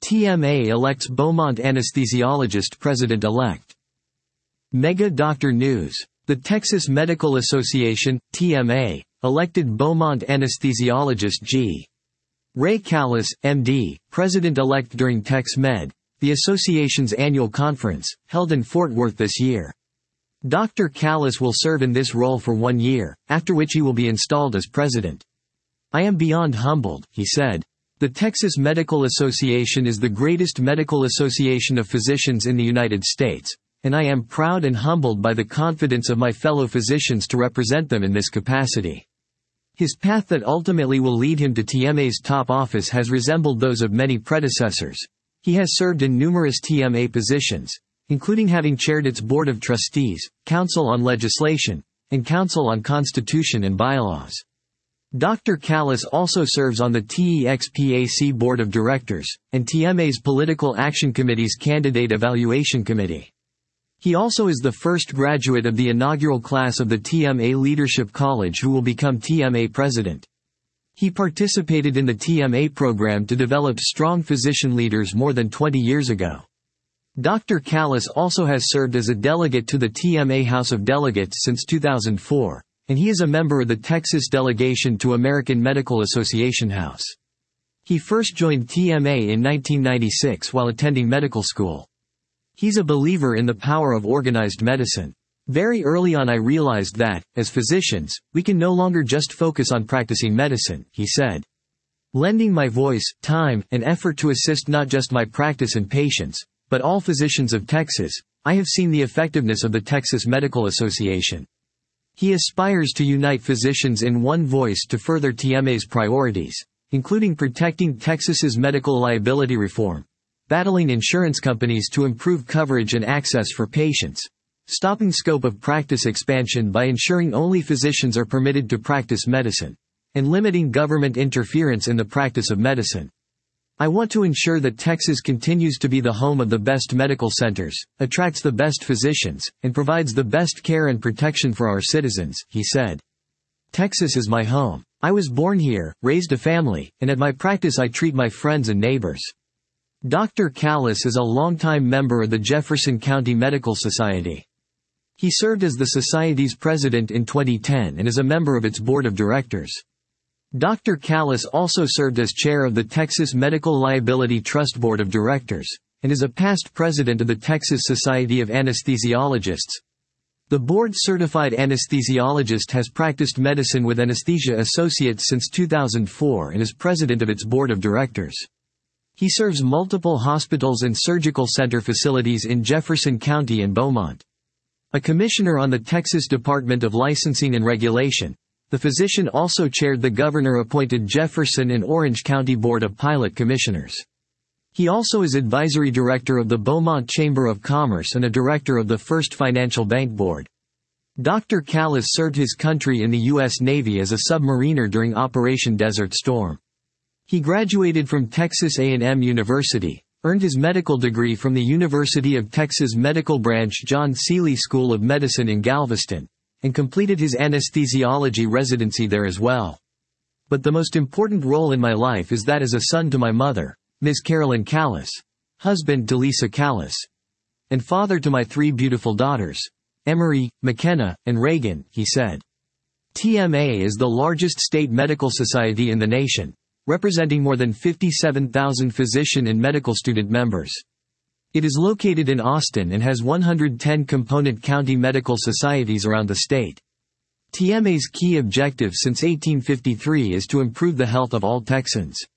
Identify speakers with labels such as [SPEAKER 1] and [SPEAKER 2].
[SPEAKER 1] TMA elects Beaumont anesthesiologist president-elect. Mega Doctor News. The Texas Medical Association, TMA, elected Beaumont anesthesiologist G. Ray Callis, MD, president-elect during TexMed, the association's annual conference, held in Fort Worth this year. Dr. Callis will serve in this role for 1 year, after which he will be installed as president. "I am beyond humbled," he said. "The Texas Medical Association is the greatest medical association of physicians in the United States, and I am proud and humbled by the confidence of my fellow physicians to represent them in this capacity." His path that ultimately will lead him to TMA's top office has resembled those of many predecessors. He has served in numerous TMA positions, including having chaired its Board of Trustees, Council on Legislation, and Council on Constitution and Bylaws. Dr. Callis also serves on the TEXPAC Board of Directors, and TMA's Political Action Committee's Candidate Evaluation Committee. He also is the first graduate of the inaugural class of the TMA Leadership College who will become TMA president. He participated in the TMA program to develop strong physician leaders more than 20 years ago. Dr. Callis also has served as a delegate to the TMA House of Delegates since 2004, and he is a member of the Texas delegation to American Medical Association House. He first joined TMA in 1996 while attending medical school. He's a believer in the power of organized medicine. "Very early on I realized that, as physicians, we can no longer just focus on practicing medicine," he said. "Lending my voice, time, and effort to assist not just my practice and patients, but all physicians of Texas, I have seen the effectiveness of the Texas Medical Association." He aspires to unite physicians in one voice to further TMA's priorities, including protecting Texas's medical liability reform, battling insurance companies to improve coverage and access for patients, stopping scope of practice expansion by ensuring only physicians are permitted to practice medicine, and limiting government interference in the practice of medicine. "I want to ensure that Texas continues to be the home of the best medical centers, attracts the best physicians, and provides the best care and protection for our citizens," he said. "Texas is my home. I was born here, raised a family, and at my practice I treat my friends and neighbors." Dr. Callis is a longtime member of the Jefferson County Medical Society. He served as the Society's president in 2010 and is a member of its board of directors. Dr. Callis also served as chair of the Texas Medical Liability Trust Board of Directors, and is a past president of the Texas Society of Anesthesiologists. The board-certified anesthesiologist has practiced medicine with Anesthesia Associates since 2004 and is president of its board of directors. He serves multiple hospitals and surgical center facilities in Jefferson County and Beaumont. A commissioner on the Texas Department of Licensing and Regulation, the physician also chaired the governor-appointed Jefferson and Orange County Board of Pilot Commissioners. He also is advisory director of the Beaumont Chamber of Commerce and a director of the First Financial Bank Board. Dr. Callis served his country in the U.S. Navy as a submariner during Operation Desert Storm. He graduated from Texas A&M University, earned his medical degree from the University of Texas Medical Branch John Seeley School of Medicine in Galveston, and completed his anesthesiology residency there as well. "But the most important role in my life is that as a son to my mother, Ms. Carolyn Callis, husband to Lisa Callis, and father to my 3 beautiful daughters, Emery, McKenna, and Reagan," he said. TMA is the largest state medical society in the nation, representing more than 57,000 physician and medical student members. It is located in Austin and has 110 component county medical societies around the state. TMA's key objective since 1853 is to improve the health of all Texans.